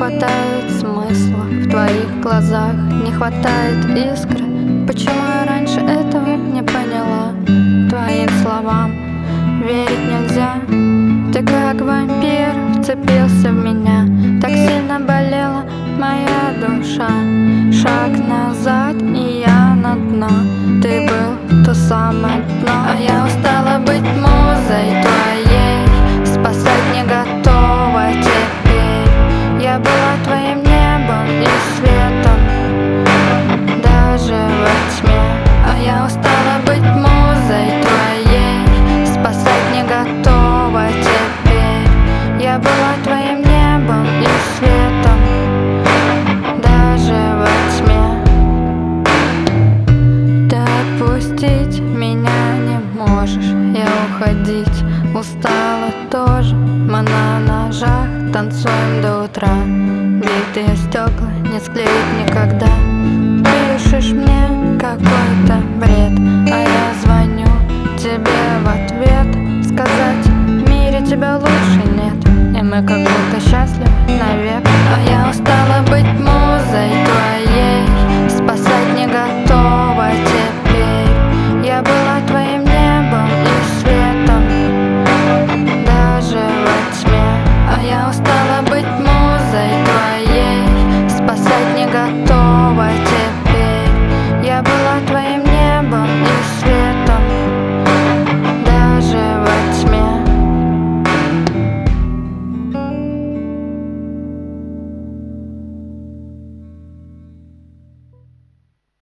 хватает смысла в твоих глазах, не хватает искры. Почему я раньше этого не поняла? Твоим словам верить нельзя. Ты как вампир вцепился в меня, так сильно болела моя душа. Шаг назад, и я на дно. Ты был то самое дно. А я устала быть музой твоей, спасать не готова теперь. Я была твоим небом и светом, даже во тьме. А я устала быть музой твоей, спасать не готова теперь. Я была твоим небом и светом, даже во тьме. Ты отпустить меня не можешь, я уходить устала тоже. Мы на ножах танцуем до утра, битые стекла не склеить никогда. Пишешь мне какой-то бред, а я звоню тебе в ответ, сказать в мире тебя лучше нет. И мы как